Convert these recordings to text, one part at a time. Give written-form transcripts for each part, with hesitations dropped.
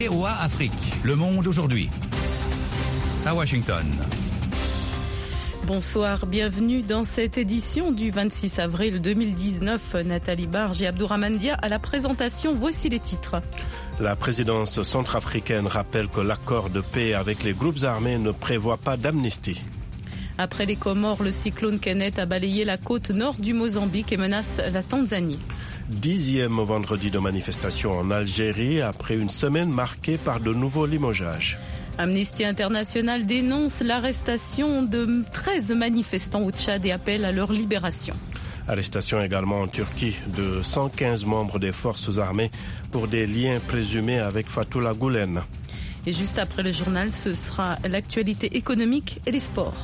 VOA Afrique, le monde aujourd'hui. À Washington. Bonsoir, bienvenue dans cette édition du 26 avril 2019. Nathalie Barge et Abdourahmane Dia à la présentation. Voici les titres. La présidence centrafricaine rappelle que l'accord de paix avec les groupes armés ne prévoit pas d'amnistie. Après les Comores, le cyclone Kenneth a balayé la côte nord du Mozambique et menace la Tanzanie. 10e vendredi de manifestation en Algérie après une semaine marquée par de nouveaux limogeages. Amnesty International dénonce l'arrestation de 13 manifestants au Tchad et appelle à leur libération. Arrestation également en Turquie de 115 membres des forces armées pour des liens présumés avec Fethullah Gülen. Et juste après le journal, ce sera l'actualité économique et les sports.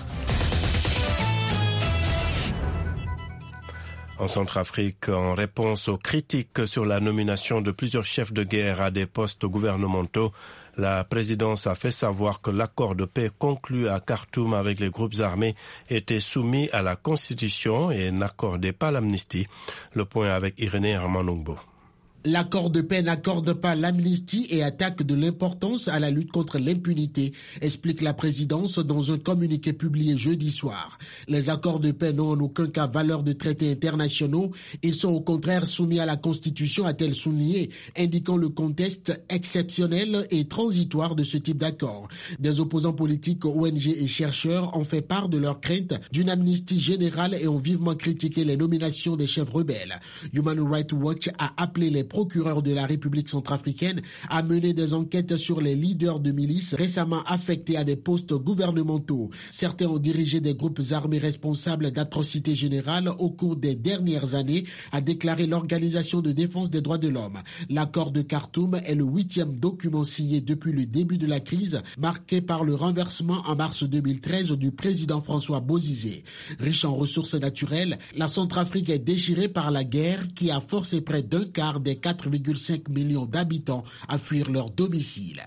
En Centrafrique, en réponse aux critiques sur la nomination de plusieurs chefs de guerre à des postes gouvernementaux, la présidence a fait savoir que l'accord de paix conclu à Khartoum avec les groupes armés était soumis à la Constitution et n'accordait pas l'amnistie. Le point avec Irénée Armanungbo. L'accord de paix n'accorde pas l'amnistie et attaque de l'importance à la lutte contre l'impunité, explique la présidence dans un communiqué publié jeudi soir. Les accords de paix n'ont en aucun cas valeur de traités internationaux. Ils sont au contraire soumis à la Constitution, a-t-elle souligné, indiquant le contexte exceptionnel et transitoire de ce type d'accord. Des opposants politiques, ONG et chercheurs ont fait part de leur crainte d'une amnistie générale et ont vivement critiqué les nominations des chefs rebelles. Human Rights Watch a appelé les procureurs de la République centrafricaine à mener des enquêtes sur les leaders de milices récemment affectés à des postes gouvernementaux. Certains ont dirigé des groupes armés responsables d'atrocités générales au cours des dernières années, a déclaré l'Organisation de défense des droits de l'homme. L'accord de Khartoum est le 8e document signé depuis le début de la crise, marqué par le renversement en mars 2013 du président François Bozizé. Riche en ressources naturelles, la Centrafrique est déchirée par la guerre qui a forcé près d'un quart des 4,5 millions d'habitants à fuir leur domicile.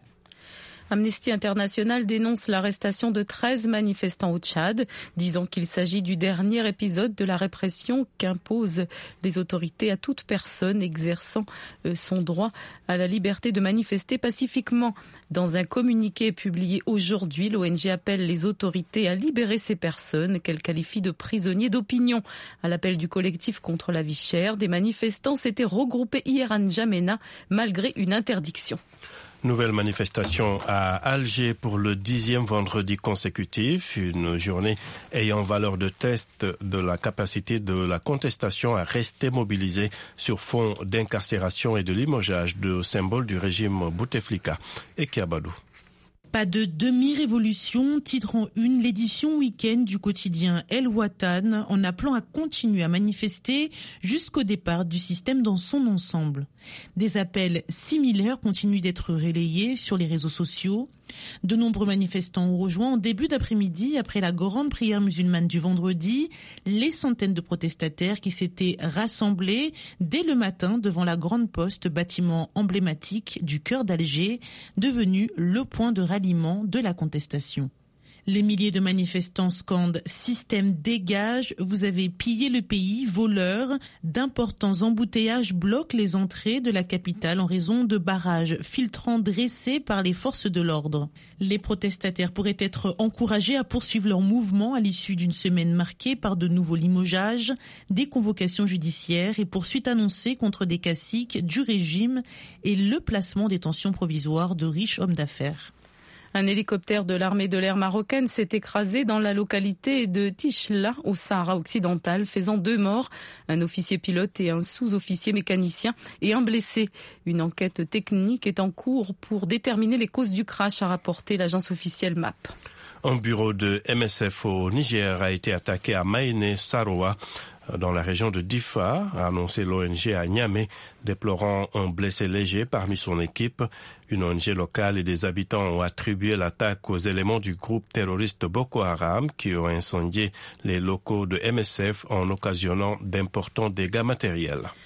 Amnesty International dénonce l'arrestation de 13 manifestants au Tchad, disant qu'il s'agit du dernier épisode de la répression qu'imposent les autorités à toute personne exerçant son droit à la liberté de manifester pacifiquement. Dans un communiqué publié aujourd'hui, l'ONG appelle les autorités à libérer ces personnes qu'elle qualifie de prisonniers d'opinion. À l'appel du collectif contre la vie chère, des manifestants s'étaient regroupés hier à N'Djamena malgré une interdiction. Nouvelle manifestation à Alger pour le 10e vendredi consécutif, une journée ayant valeur de test de la capacité de la contestation à rester mobilisée sur fond d'incarcération et de limogeage de symboles du régime Bouteflika. Et Kiabadou. Pas de demi-révolution, titre en une l'édition week-end du quotidien El Watan, en appelant à continuer à manifester jusqu'au départ du système dans son ensemble. Des appels similaires continuent d'être relayés sur les réseaux sociaux. De nombreux manifestants ont rejoint en début d'après-midi, après la grande prière musulmane du vendredi, les centaines de protestataires qui s'étaient rassemblés dès le matin devant la Grande Poste, bâtiment emblématique du cœur d'Alger, devenu le point de ralliement de la contestation. Les milliers de manifestants scandent « Système dégage, vous avez pillé le pays, voleurs ». D'importants embouteillages bloquent les entrées de la capitale en raison de barrages filtrants dressés par les forces de l'ordre. Les protestataires pourraient être encouragés à poursuivre leur mouvement à l'issue d'une semaine marquée par de nouveaux limogeages, des convocations judiciaires et poursuites annoncées contre des caciques du régime et le placement des détention provisoire de riches hommes d'affaires. Un hélicoptère de l'armée de l'air marocaine s'est écrasé dans la localité de Tichla, au Sahara occidental, faisant 2 morts, un officier pilote et un sous-officier mécanicien, et un blessé. Une enquête technique est en cours pour déterminer les causes du crash, a rapporté l'agence officielle MAP. Un bureau de MSF au Niger a été attaqué à Maïné Saroua, dans la région de Difa, a annoncé l'ONG à Niamey, déplorant un blessé léger parmi son équipe. Une ONG locale et des habitants ont attribué l'attaque aux éléments du groupe terroriste Boko Haram qui ont incendié les locaux de MSF en occasionnant d'importants dégâts matériels.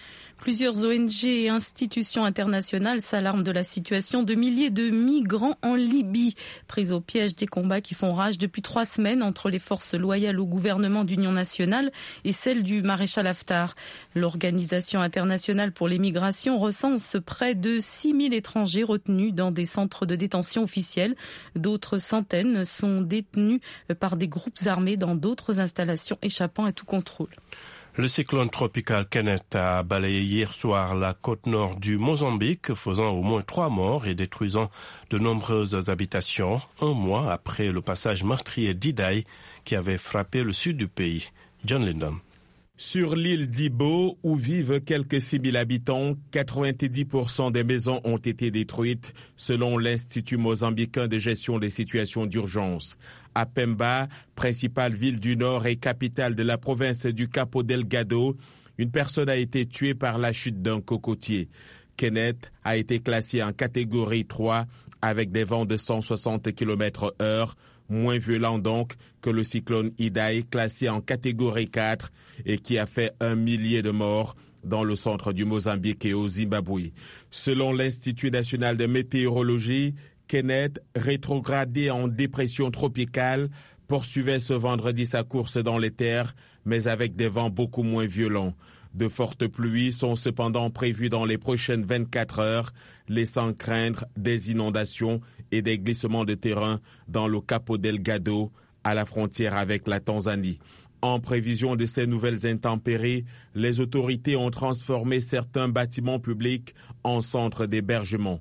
Plusieurs ONG et institutions internationales s'alarment de la situation de milliers de migrants en Libye, pris au piège des combats qui font rage depuis 3 semaines entre les forces loyales au gouvernement d'union nationale et celles du maréchal Haftar. L'Organisation internationale pour les migrations recense près de 6 000 étrangers retenus dans des centres de détention officiels. D'autres centaines sont détenus par des groupes armés dans d'autres installations échappant à tout contrôle. Le cyclone tropical Kenneth a balayé hier soir la côte nord du Mozambique, faisant au moins 3 morts et détruisant de nombreuses habitations, un mois après le passage meurtrier d'Idai qui avait frappé le sud du pays. John Lyndon. Sur l'île d'Ibo, où vivent quelques 6 000 habitants, 90% des maisons ont été détruites, selon l'Institut mozambicain de gestion des situations d'urgence. À Pemba, principale ville du nord et capitale de la province du Cabo Delgado, une personne a été tuée par la chute d'un cocotier. Kenneth a été classé en catégorie 3 avec des vents de 160 km/h, moins violent donc que le cyclone Idai classé en catégorie 4 et qui a fait 1 millier de morts dans le centre du Mozambique et au Zimbabwe. Selon l'Institut national de météorologie, Kenneth, rétrogradé en dépression tropicale, poursuivait ce vendredi sa course dans les terres, mais avec des vents beaucoup moins violents. De fortes pluies sont cependant prévues dans les prochaines 24 heures, laissant craindre des inondations et des glissements de terrain dans le Cabo Delgado, à la frontière avec la Tanzanie. En prévision de ces nouvelles intempéries, les autorités ont transformé certains bâtiments publics en centres d'hébergement.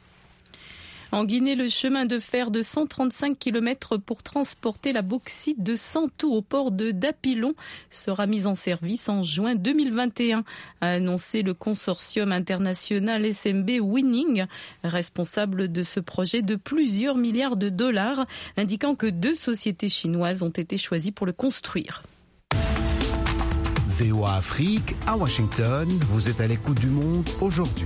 En Guinée, le chemin de fer de 135 km pour transporter la bauxite de Santou au port de Dapilon sera mis en service en juin 2021, a annoncé le consortium international SMB Winning, responsable de ce projet de plusieurs milliards de dollars, indiquant que 2 sociétés chinoises ont été choisies pour le construire. VOA Afrique, à Washington, vous êtes à l'écoute du monde aujourd'hui.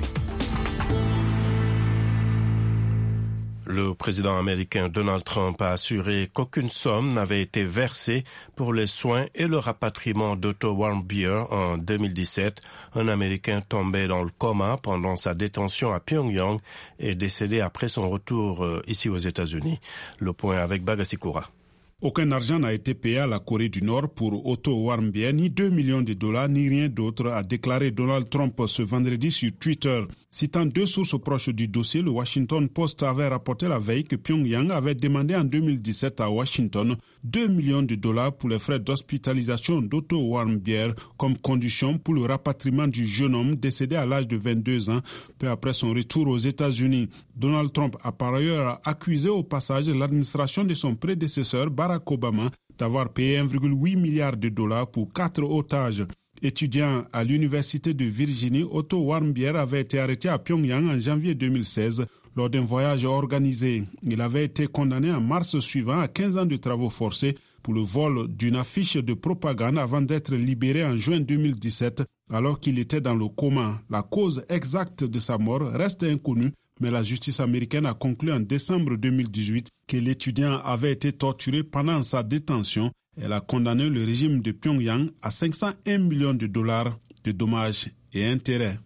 Le président américain Donald Trump a assuré qu'aucune somme n'avait été versée pour les soins et le rapatriement d'Otto Warmbier en 2017. Un Américain tombé dans le coma pendant sa détention à Pyongyang et décédé après son retour ici aux États-Unis. Le point avec Bagasikura. Aucun argent n'a été payé à la Corée du Nord pour Otto Warmbier, ni 2 millions de dollars, ni rien d'autre, a déclaré Donald Trump ce vendredi sur Twitter. Citant 2 sources proches du dossier, le Washington Post avait rapporté la veille que Pyongyang avait demandé en 2017 à Washington 2 millions de dollars pour les frais d'hospitalisation d'Otto Warmbier comme condition pour le rapatriement du jeune homme décédé à l'âge de 22 ans, peu après son retour aux États-Unis. Donald Trump a par ailleurs accusé au passage l'administration de son prédécesseur Barack Obama d'avoir payé 1,8 milliard de dollars pour 4 otages. Étudiant à l'université de Virginie, Otto Warmbier avait été arrêté à Pyongyang en janvier 2016 lors d'un voyage organisé. Il avait été condamné en mars suivant à 15 ans de travaux forcés pour le vol d'une affiche de propagande avant d'être libéré en juin 2017 alors qu'il était dans le coma. La cause exacte de sa mort reste inconnue, mais la justice américaine a conclu en décembre 2018 que l'étudiant avait été torturé pendant sa détention. Elle a condamné le régime de Pyongyang à 501 millions de dollars de dommages et intérêts.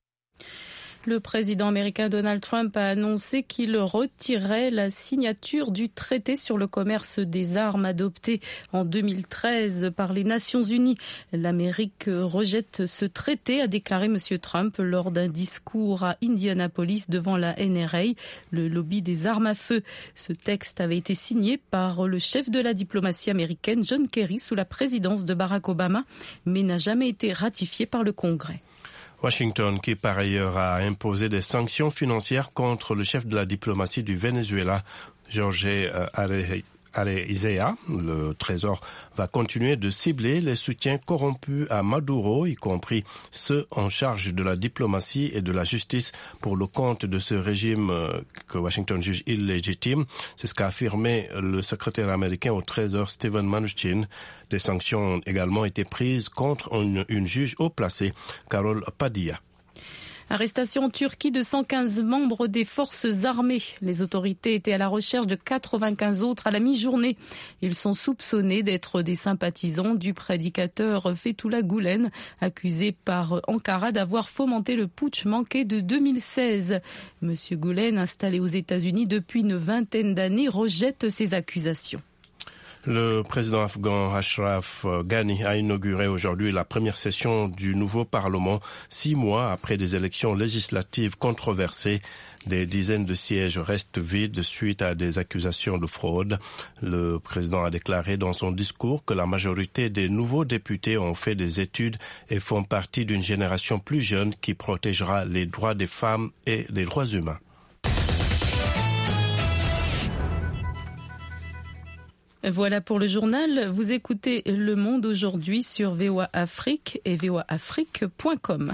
Le président américain Donald Trump a annoncé qu'il retirerait la signature du traité sur le commerce des armes adopté en 2013 par les Nations Unies. L'Amérique rejette ce traité, a déclaré M. Trump lors d'un discours à Indianapolis devant la NRA, le lobby des armes à feu. Ce texte avait été signé par le chef de la diplomatie américaine, John Kerry, sous la présidence de Barack Obama, mais n'a jamais été ratifié par le Congrès. Washington, qui par ailleurs a imposé des sanctions financières contre le chef de la diplomatie du Venezuela, Jorge Arezea. Le Trésor va continuer de cibler les soutiens corrompus à Maduro, y compris ceux en charge de la diplomatie et de la justice pour le compte de ce régime que Washington juge illégitime. C'est ce qu'a affirmé le secrétaire américain au Trésor Steven Mnuchin. Des sanctions ont également été prises contre une juge haut placée, Carol Padilla. Arrestation en Turquie de 115 membres des forces armées. Les autorités étaient à la recherche de 95 autres à la mi-journée. Ils sont soupçonnés d'être des sympathisants du prédicateur Fethullah Gülen, accusé par Ankara d'avoir fomenté le putsch manqué de 2016. Monsieur Gülen, installé aux États-Unis depuis une vingtaine d'années, rejette ces accusations. Le président afghan Ashraf Ghani a inauguré aujourd'hui la première session du nouveau Parlement, 6 mois après des élections législatives controversées. Des dizaines de sièges restent vides suite à des accusations de fraude. Le président a déclaré dans son discours que la majorité des nouveaux députés ont fait des études et font partie d'une génération plus jeune qui protégera les droits des femmes et les droits humains. Voilà pour le journal. Vous écoutez Le Monde aujourd'hui sur VOA Afrique et voaafrique.com.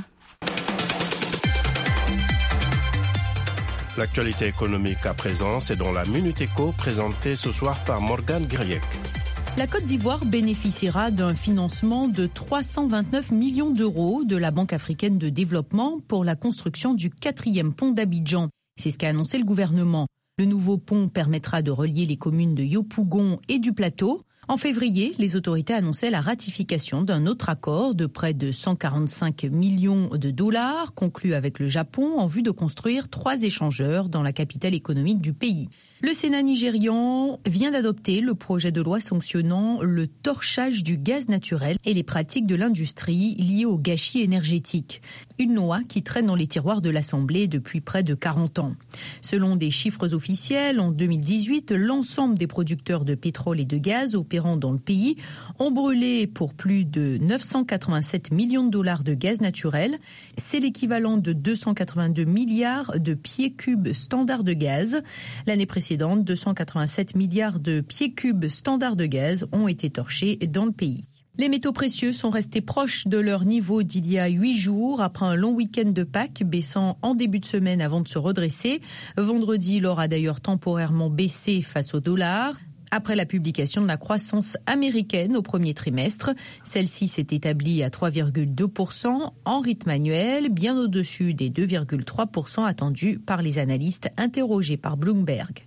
L'actualité économique à présent, c'est dans la Minute Éco présentée ce soir par Morgane Guiriec. La Côte d'Ivoire bénéficiera d'un financement de 329 millions d'euros de la Banque africaine de développement pour la construction du 4e pont d'Abidjan. C'est ce qu'a annoncé le gouvernement. Le nouveau pont permettra de relier les communes de Yopougon et du Plateau. En février, les autorités annonçaient la ratification d'un autre accord de près de 145 millions de dollars conclu avec le Japon en vue de construire 3 échangeurs dans la capitale économique du pays. Le Sénat nigérian vient d'adopter le projet de loi sanctionnant le torchage du gaz naturel et les pratiques de l'industrie liées au gâchis énergétique. Une loi qui traîne dans les tiroirs de l'Assemblée depuis près de 40 ans. Selon des chiffres officiels, en 2018, l'ensemble des producteurs de pétrole et de gaz opérant dans le pays ont brûlé pour plus de 987 millions de dollars de gaz naturel. C'est l'équivalent de 282 milliards de pieds cubes standards de gaz. L'année précédente, 287 milliards de pieds cubes standards de gaz ont été torchés dans le pays. Les métaux précieux sont restés proches de leur niveau d'il y a 8 jours après un long week-end de Pâques, baissant en début de semaine avant de se redresser. Vendredi, l'or a d'ailleurs temporairement baissé face au dollar. Après la publication de la croissance américaine au premier trimestre, celle-ci s'est établie à 3,2% en rythme annuel, bien au-dessus des 2,3% attendus par les analystes interrogés par Bloomberg.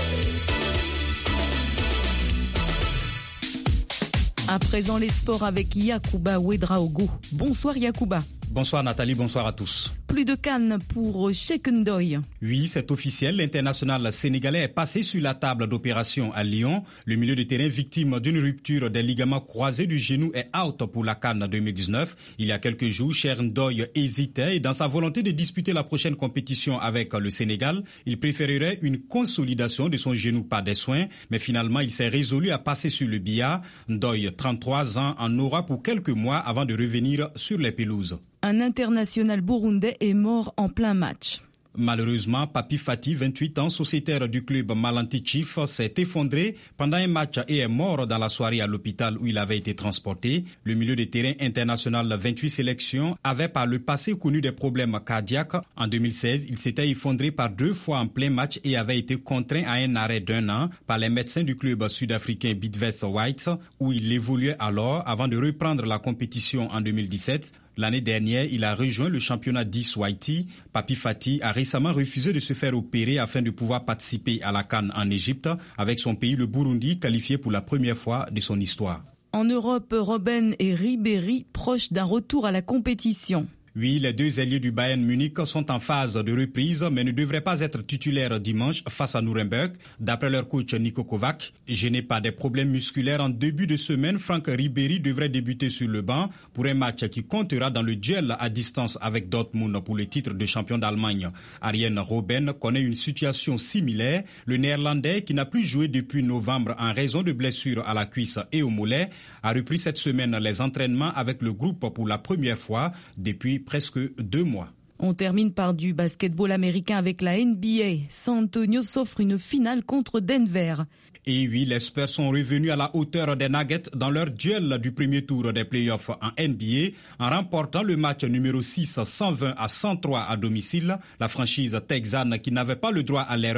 À présent, les sports avec Yacouba Ouedraogo. Bonsoir Yacouba. Bonsoir Nathalie, bonsoir à tous. Plus de cannes pour Cheikh Ndoye. Oui, c'est officiel. L'international sénégalais est passé sur la table d'opération à Lyon. Le milieu de terrain victime d'une rupture des ligaments croisés du genou est out pour la CAN 2019. Il y a quelques jours, Cheikh Ndoye hésitait et dans sa volonté de disputer la prochaine compétition avec le Sénégal, il préférerait une consolidation de son genou par des soins. Mais finalement, il s'est résolu à passer sur le billard. Ndoye, 33 ans, en aura pour quelques mois avant de revenir sur les pelouses. Un international burundais est mort en plein match. Malheureusement, Papi Fati, 28 ans, sociétaire du club Malanti Chief, s'est effondré pendant un match et est mort dans la soirée à l'hôpital où il avait été transporté. Le milieu de terrain international, 28 sélections, avait par le passé connu des problèmes cardiaques. En 2016, il s'était effondré par 2 fois en plein match et avait été contraint à un arrêt d'1 an par les médecins du club sud-africain Bidvest Whites, où il évoluait alors avant de reprendre la compétition en 2017. L'année dernière, il a rejoint le championnat d'Iswaiti. Papi Fati a récemment refusé de se faire opérer afin de pouvoir participer à la CAN en Égypte avec son pays, le Burundi, qualifié pour la première fois de son histoire. En Europe, Robben et Ribéry proches d'un retour à la compétition. Oui, les 2 ailiers du Bayern Munich sont en phase de reprise, mais ne devraient pas être titulaires dimanche face à Nuremberg. D'après leur coach Niko Kovac, gêné par des problèmes musculaires en début de semaine, Franck Ribéry devrait débuter sur le banc pour un match qui comptera dans le duel à distance avec Dortmund pour le titre de champion d'Allemagne. Arjen Robben connaît une situation similaire. Le Néerlandais, qui n'a plus joué depuis novembre en raison de blessures à la cuisse et au mollet, a repris cette semaine les entraînements avec le groupe pour la première fois depuis presque 2 mois. On termine par du basketball américain avec la NBA. San Antonio s'offre une finale contre Denver. Et oui, les Spurs sont revenus à la hauteur des Nuggets dans leur duel du premier tour des playoffs en NBA en remportant le match numéro 6 120 à 103 à domicile. La franchise texane, qui n'avait pas le droit à l'erreur,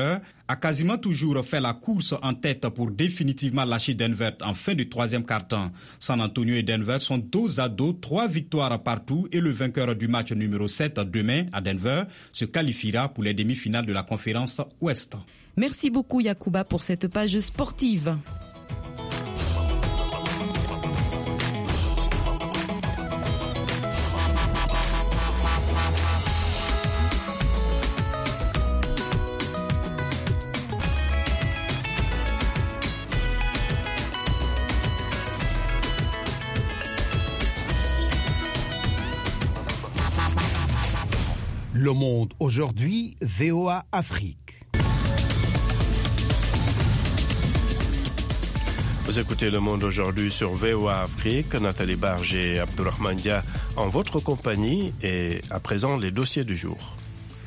a quasiment toujours fait la course en tête pour définitivement lâcher Denver en fin de troisième quart-temps. San Antonio et Denver sont dos à dos, 3 victoires partout et le vainqueur du match numéro 7 demain à Denver se qualifiera pour les demi-finales de la conférence Ouest. Merci beaucoup Yacouba pour cette page sportive. Le Monde aujourd'hui, VOA Afrique. Vous écoutez Le Monde aujourd'hui sur VOA Afrique. Nathalie Barge et Abdourahmane Dia en votre compagnie. Et à présent, les dossiers du jour.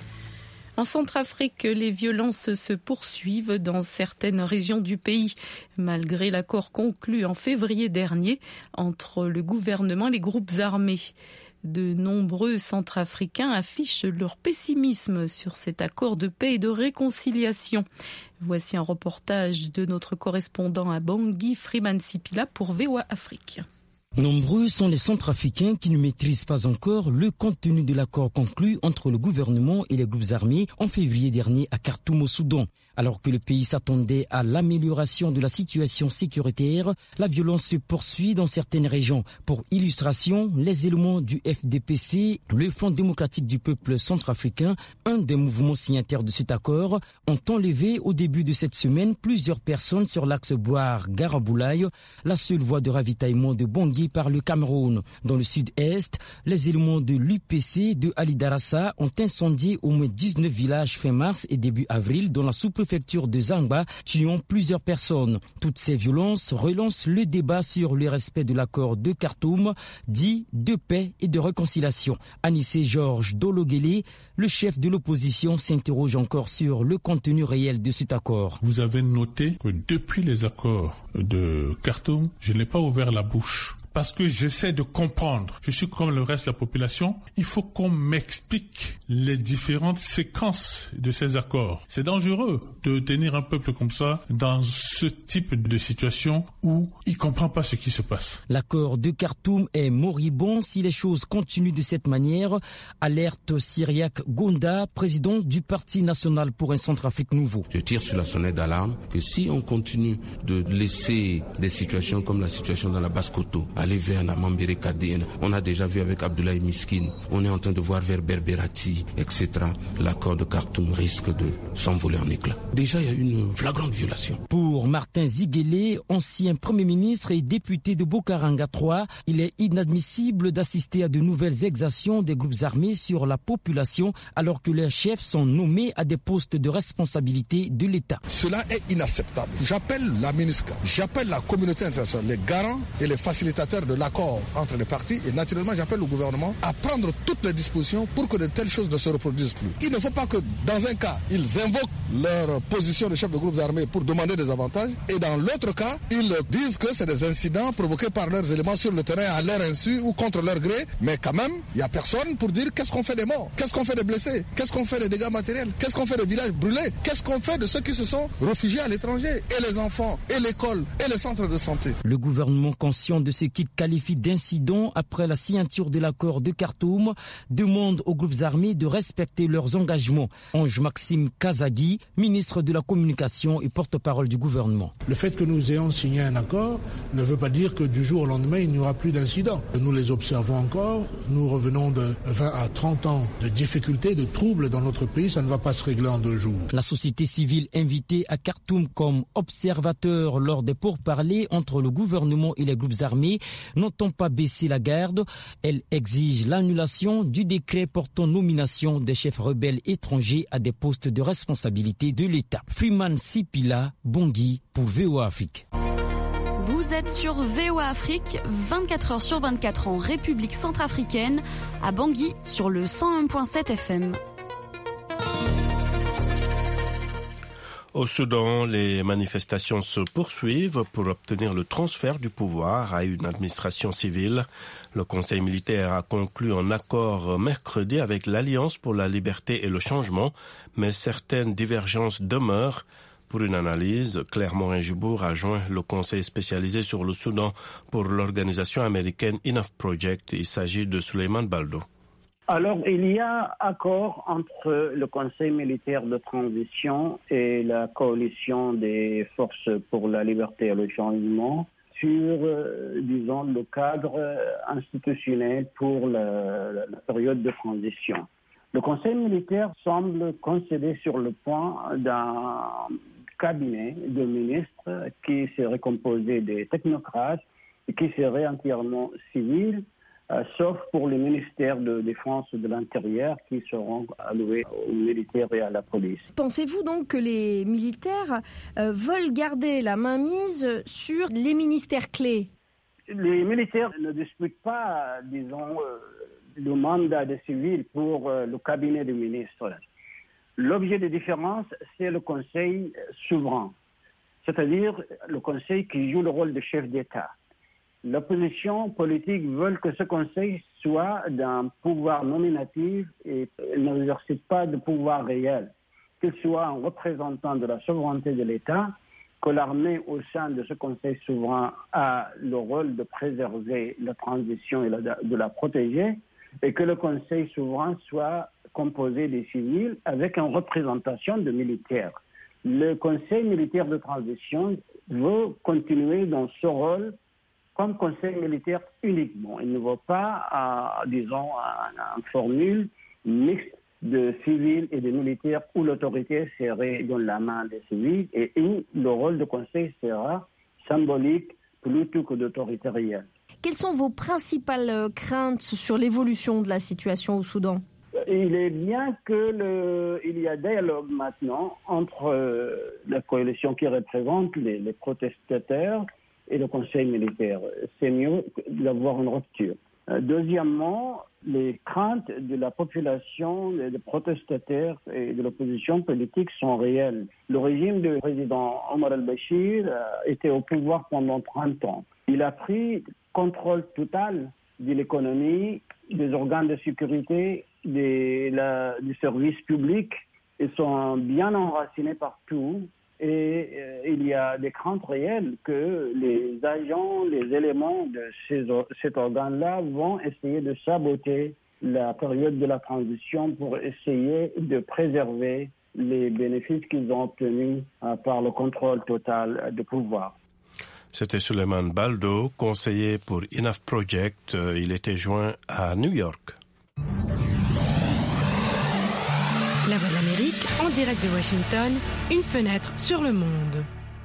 En Centrafrique, les violences se poursuivent dans certaines régions du pays. Malgré l'accord conclu en février dernier entre le gouvernement et les groupes armés. De nombreux Centrafricains affichent leur pessimisme sur cet accord de paix et de réconciliation. Voici un reportage de notre correspondant à Bangui, Freeman Sipila pour VOA Afrique. Nombreux sont les Centrafricains qui ne maîtrisent pas encore le contenu de l'accord conclu entre le gouvernement et les groupes armés en février dernier à Khartoum au Soudan. Alors que le pays s'attendait à l'amélioration de la situation sécuritaire, la violence se poursuit dans certaines régions. Pour illustration, les éléments du FDPC, le Front démocratique du peuple centrafricain, un des mouvements signataires de cet accord, ont enlevé au début de cette semaine plusieurs personnes sur l'axe Boire-Garaboulaye, la seule voie de ravitaillement de Bangui par le Cameroun. Dans le sud-est, les éléments de l'UPC de Ali Darassa ont incendié au moins 19 villages fin mars et début avril dans la sous-préfecture de Zangba, tuant plusieurs personnes. Toutes ces violences relancent le débat sur le respect de l'accord de Khartoum, dit de paix et de réconciliation. Anissé Georges Dologuélé, le chef de l'opposition, s'interroge encore sur le contenu réel de cet accord. Vous avez noté que depuis les accords de Khartoum, je n'ai pas ouvert la bouche. Parce que j'essaie de comprendre. Je suis comme le reste de la population. Il faut qu'on m'explique les différentes séquences de ces accords. C'est dangereux de tenir un peuple comme ça dans ce type de situation où il ne comprend pas ce qui se passe. L'accord de Khartoum est moribond si les choses continuent de cette manière. Alerte Cyriaque Gonda, président du Parti national pour un Centrafrique nouveau. Je tire sur la sonnette d'alarme que si on continue de laisser des situations comme la situation dans la Basse-Koto, aller vers Namambere Kadena. On a déjà vu avec Abdoulaye Miskine. On est en train de voir vers Berberati, etc. L'accord de Khartoum risque de s'envoler en éclats. Déjà, il y a une flagrante violation. Pour Martin Ziguélé, ancien Premier ministre et député de Bokaranga 3, il est inadmissible d'assister à de nouvelles exactions des groupes armés sur la population alors que leurs chefs sont nommés à des postes de responsabilité de l'État. Cela est inacceptable. J'appelle la MINUSCA, j'appelle la communauté internationale, les garants et les facilitateurs de l'accord entre les partis et naturellement j'appelle le gouvernement à prendre toutes les dispositions pour que de telles choses ne se reproduisent plus. Il ne faut pas que dans un cas, ils invoquent leur position de chef de groupes armés pour demander des avantages et dans l'autre cas, ils disent que c'est des incidents provoqués par leurs éléments sur le terrain à leur insu ou contre leur gré, mais quand même, il n'y a personne pour dire qu'est-ce qu'on fait des morts, qu'est-ce qu'on fait des blessés, qu'est-ce qu'on fait des dégâts matériels, qu'est-ce qu'on fait des villages brûlés, qu'est-ce qu'on fait de ceux qui se sont réfugiés à l'étranger, et les enfants, et l'école, et les centres de santé. Le gouvernement, conscient de ce qu'il qualifie d'incident après la signature de l'accord de Khartoum, demande aux groupes armés de respecter leurs engagements. Ange Maxime Kazadi, ministre de la Communication et porte-parole du gouvernement. Le fait que nous ayons signé un accord ne veut pas dire que du jour au lendemain, il n'y aura plus d'incidents. Nous les observons encore. Nous revenons de 20 à 30 ans de difficultés, de troubles dans notre pays. Ça ne va pas se régler en 2 jours. La société civile invitée à Khartoum comme observateur lors des pourparlers entre le gouvernement et les groupes armés n'entend pas baisser la garde. Elle exige l'annulation du décret portant nomination des chefs rebelles étrangers à des postes de responsabilité de l'État. Freeman Sipila, Bangui pour VOA Afrique. Vous êtes sur VOA Afrique, 24 heures sur 24 en République centrafricaine, à Bangui sur le 101.7 FM. Au Soudan, les manifestations se poursuivent pour obtenir le transfert du pouvoir à une administration civile. Le Conseil militaire a conclu un accord mercredi avec l'Alliance pour la liberté et le changement, mais certaines divergences demeurent. Pour une analyse, Claire Morin-Jubour a joint le Conseil spécialisé sur le Soudan pour l'organisation américaine Enough Project. Il s'agit de Souleymane Baldo. Alors, il y a accord entre le Conseil militaire de transition et la coalition des forces pour la liberté et le changement sur, disons, le cadre institutionnel pour la période de transition. Le Conseil militaire semble concéder sur le point d'un cabinet de ministres qui serait composé des technocrates et qui serait entièrement civil, sauf pour les ministères de défense et de l'intérieur qui seront alloués aux militaires et à la police. Pensez-vous donc que les militaires veulent garder la mainmise sur les ministères clés ? Les militaires ne disputent pas, disons, le mandat des civils pour le cabinet des ministres. L'objet de différence, c'est le Conseil souverain, c'est-à-dire le Conseil qui joue le rôle de chef d'État. L'opposition politique veut que ce Conseil soit d'un pouvoir nominatif et n'exerce pas de pouvoir réel, qu'il soit un représentant de la souveraineté de l'État, que l'armée au sein de ce Conseil souverain a le rôle de préserver la transition et de la protéger, et que le Conseil souverain soit composé des civils avec une représentation de militaires. Le Conseil militaire de transition veut continuer dans ce rôle comme Conseil militaire uniquement. Il ne veut pas, disons, une formule mixte de civils et de militaires où l'autorité serait dans la main des civils et où le rôle de Conseil sera symbolique plutôt que d'autorité réelle. Quelles sont vos principales craintes sur l'évolution de la situation au Soudan ? Il est bien qu'il y a dialogue maintenant entre la coalition qui représente les protestataires et le Conseil militaire. C'est mieux d'avoir une rupture. Deuxièmement, les craintes de la population, des protestataires et de l'opposition politique sont réelles. Le régime du président Omar al-Bashir était au pouvoir pendant 30 ans. Il a pris contrôle total de l'économie, des organes de sécurité, du service public. Ils sont bien enracinés partout. Et il y a des craintes réelles que les agents, les éléments de cet organe-là vont essayer de saboter la période de la transition pour essayer de préserver les bénéfices qu'ils ont obtenus par le contrôle total du pouvoir. C'était Souleymane Baldo, conseiller pour Enough Project. Il était joint à New York. La Voix de l'Amérique, en direct de Washington, une fenêtre sur le monde.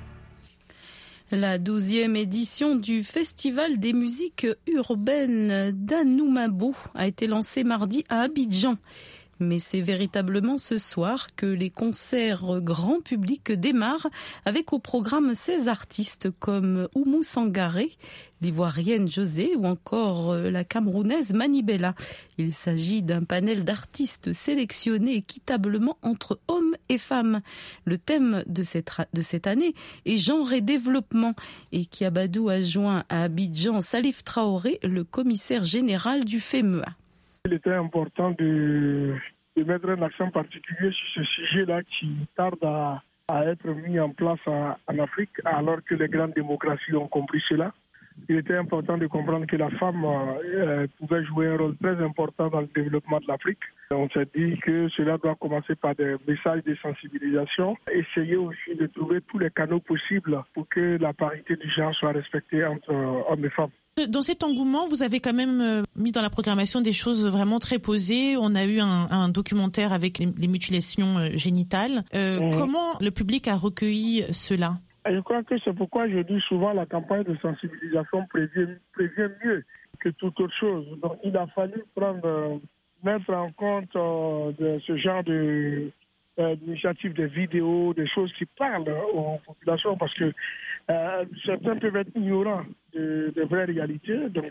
La 12e édition du Festival des musiques urbaines d'Anoumabo a été lancée mardi à Abidjan. Mais c'est véritablement ce soir que les concerts grand public démarrent avec au programme 16 artistes comme Oumou Sangaré, l'Ivoirienne José ou encore la Camerounaise Manibella. Il s'agit d'un panel d'artistes sélectionnés équitablement entre hommes et femmes. Le thème de cette année est genre et développement et Kiabadou a joint à Abidjan Salif Traoré, le commissaire général du FEMEA. Il était important de mettre un accent particulier sur ce sujet-là qui tarde à être mis en place en Afrique, alors que les grandes démocraties ont compris cela. Il était important de comprendre que la femme pouvait jouer un rôle très important dans le développement de l'Afrique. On s'est dit que cela doit commencer par des messages de sensibilisation, essayer aussi de trouver tous les canaux possibles pour que la parité du genre soit respectée entre hommes et femmes. Dans cet engouement, vous avez quand même mis dans la programmation des choses vraiment très posées. On a eu un documentaire avec les mutilations génitales. Comment le public a recueilli cela ? Je crois que c'est pourquoi je dis souvent la campagne de sensibilisation prévient mieux que toute autre chose. Donc il a fallu mettre en compte de ce genre d'initiatives, des vidéos, des choses qui parlent aux populations parce que certains peuvent être ignorants des vraies réalités. Donc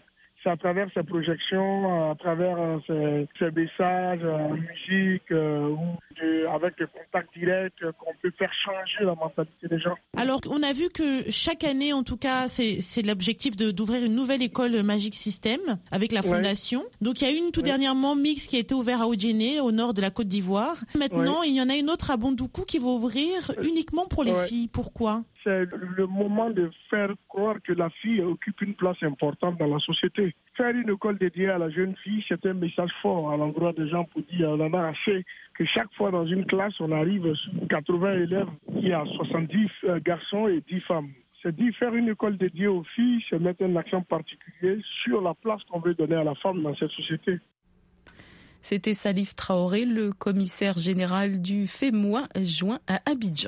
c'est à travers ces projections, à travers ces messages, musique, avec des contacts directs qu'on peut faire changer la mentalité des gens. Alors, on a vu que chaque année, en tout cas, c'est l'objectif d'ouvrir une nouvelle école Magic System avec la fondation. Ouais. Donc, il y a une tout dernièrement mix qui a été ouverte à Odjéné, au nord de la Côte d'Ivoire. Maintenant, il y en a une autre à Bondoukou qui va ouvrir uniquement pour les filles. Pourquoi ? C'est le moment de faire croire que la fille occupe une place importante dans la société. Faire une école dédiée à la jeune fille, c'est un message fort à l'endroit des gens pour dire on en a assez que chaque fois dans une classe, on arrive sur 80 élèves, il y a 70 garçons et 10 femmes. C'est dire faire une école dédiée aux filles, c'est mettre un accent particulier sur la place qu'on veut donner à la femme dans cette société. C'était Salif Traoré, le commissaire général du FEMOA, joint à Abidjan.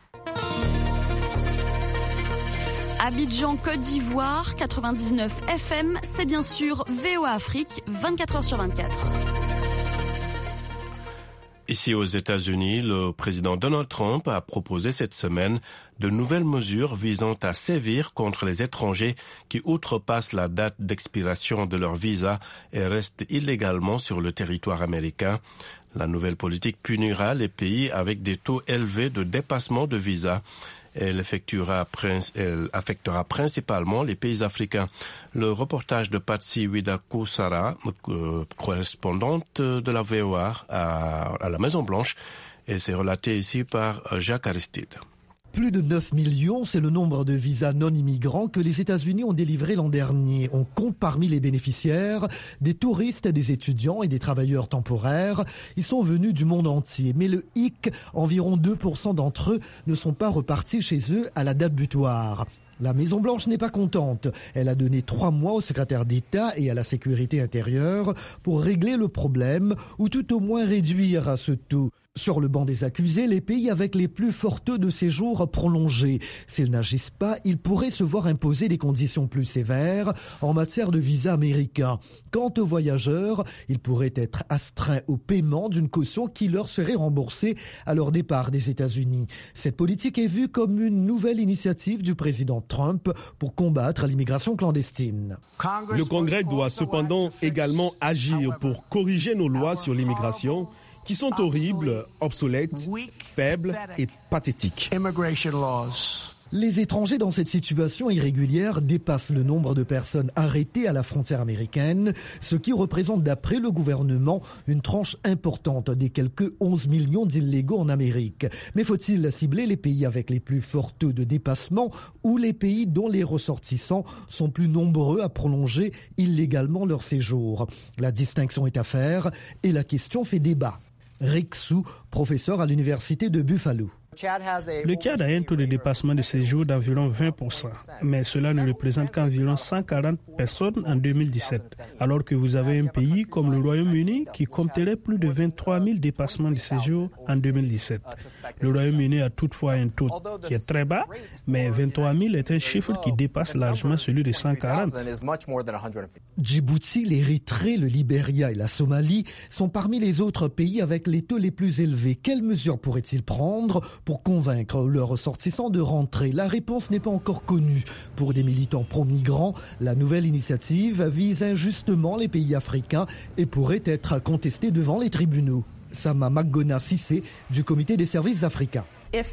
Abidjan, Côte d'Ivoire, 99 FM, c'est bien sûr VOA Afrique, 24h/24. Ici aux États-Unis, le président Donald Trump a proposé cette semaine de nouvelles mesures visant à sévir contre les étrangers qui outrepassent la date d'expiration de leur visa et restent illégalement sur le territoire américain. La nouvelle politique punira les pays avec des taux élevés de dépassement de visa. Elle affectera principalement les pays africains. Le reportage de Patsy Widakusara, correspondante de la VOA à la Maison-Blanche, et c'est relaté ici par Jacques Aristide. Plus de 9 millions, c'est le nombre de visas non-immigrants que les États-Unis ont délivrés l'an dernier. On compte parmi les bénéficiaires des touristes, des étudiants et des travailleurs temporaires. Ils sont venus du monde entier. Mais le hic, environ 2% d'entre eux ne sont pas repartis chez eux à la date butoir. La Maison-Blanche n'est pas contente. Elle a donné 3 mois au secrétaire d'État et à la sécurité intérieure pour régler le problème ou tout au moins réduire ce taux. Sur le banc des accusés, les pays avec les plus forts taux de séjour prolongés. S'ils n'agissent pas, ils pourraient se voir imposer des conditions plus sévères en matière de visa américain. Quant aux voyageurs, ils pourraient être astreints au paiement d'une caution qui leur serait remboursée à leur départ des États-Unis. Cette politique est vue comme une nouvelle initiative du président Trump pour combattre l'immigration clandestine. Le Congrès doit cependant également agir pour corriger nos lois sur l'immigration qui sont horribles, obsolètes, faibles et pathétiques. Les étrangers dans cette situation irrégulière dépassent le nombre de personnes arrêtées à la frontière américaine, ce qui représente d'après le gouvernement une tranche importante des quelques 11 millions d'illégaux en Amérique. Mais faut-il cibler les pays avec les plus forts taux de dépassement ou les pays dont les ressortissants sont plus nombreux à prolonger illégalement leur séjour? La distinction est à faire et la question fait débat. Rick Sou, professeur à l'université de Buffalo. Le Tchad a un taux de dépassement de séjour d'environ 20%, mais cela ne représente qu'environ 140 personnes en 2017, alors que vous avez un pays comme le Royaume-Uni qui compterait plus de 23 000 dépassements de séjour en 2017. Le Royaume-Uni a toutefois un taux qui est très bas, mais 23 000 est un chiffre qui dépasse largement celui de 140. Djibouti, l'Érythrée, le Libéria et la Somalie sont parmi les autres pays avec les taux les plus élevés. Quelles mesures pourraient-ils prendre pour convaincre leurs ressortissants de rentrer? La réponse n'est pas encore connue. Pour des militants pro-migrants, la nouvelle initiative vise injustement les pays africains et pourrait être contestée devant les tribunaux. Sama Magona Sissé du Comité des services africains.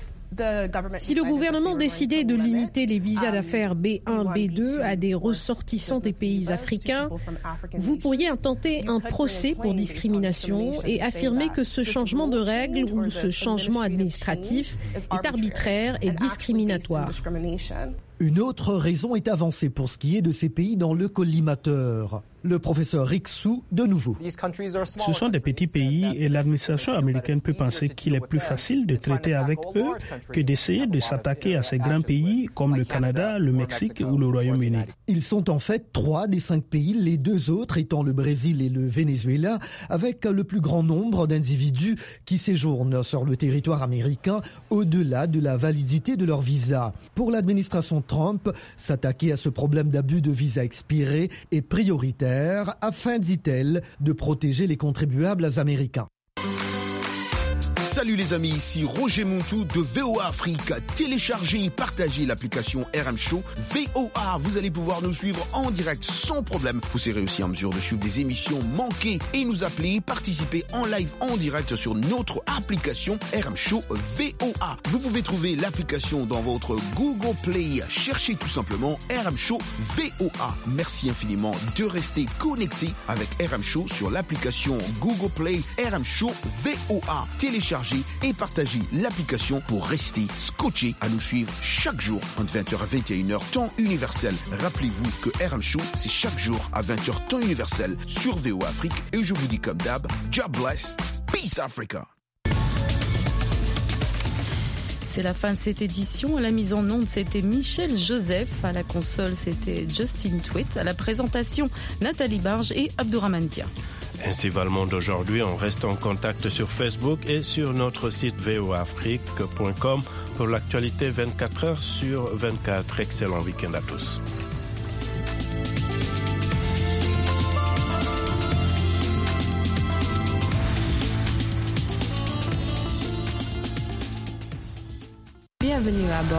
Si le gouvernement décidait de limiter les visas d'affaires B1, B2 à des ressortissants des pays africains, vous pourriez intenter un procès pour discrimination et affirmer que ce changement de règles ou ce changement administratif est arbitraire et discriminatoire. Une autre raison est avancée pour ce qui est de ces pays dans le collimateur. Le professeur Rick Sou, de nouveau. Ce sont des petits pays et l'administration américaine peut penser qu'il est plus facile de traiter avec eux que d'essayer de s'attaquer à ces grands pays comme le Canada, le Mexique ou le Royaume-Uni. Ils sont en fait 3 des 5 pays, les 2 autres étant le Brésil et le Venezuela, avec le plus grand nombre d'individus qui séjournent sur le territoire américain au-delà de la validité de leur visa. Pour l'administration Trump, s'attaquer à ce problème d'abus de visa expiré est prioritaire afin, dit-elle, de protéger les contribuables américains. Salut les amis, ici Roger Montou de VOA Afrique. Téléchargez et partagez l'application RM Show VOA. Vous allez pouvoir nous suivre en direct sans problème. Vous serez aussi en mesure de suivre des émissions manquées et nous appeler, participer en live en direct sur notre application RM Show VOA. Vous pouvez trouver l'application dans votre Google Play. Cherchez tout simplement RM Show VOA. Merci infiniment de rester connecté avec RM Show sur l'application Google Play RM Show VOA. Téléchargez et partagez l'application pour rester scotché à nous suivre chaque jour entre 20h à 21h temps universel. Rappelez-vous que RM Show, c'est chaque jour à 20h temps universel sur VOA Afrique. Et je vous dis comme d'hab, God bless, peace Africa. C'est la fin de cette édition. À la mise en onde, c'était Michel Joseph. À la console, c'était Justin Tweet. À la présentation, Nathalie Barge et Abdourahmane Dia. Ainsi va le monde aujourd'hui. On reste en contact sur Facebook et sur notre site voafrique.com pour l'actualité 24 heures sur 24. Excellent week-end à tous. Bienvenue à bord.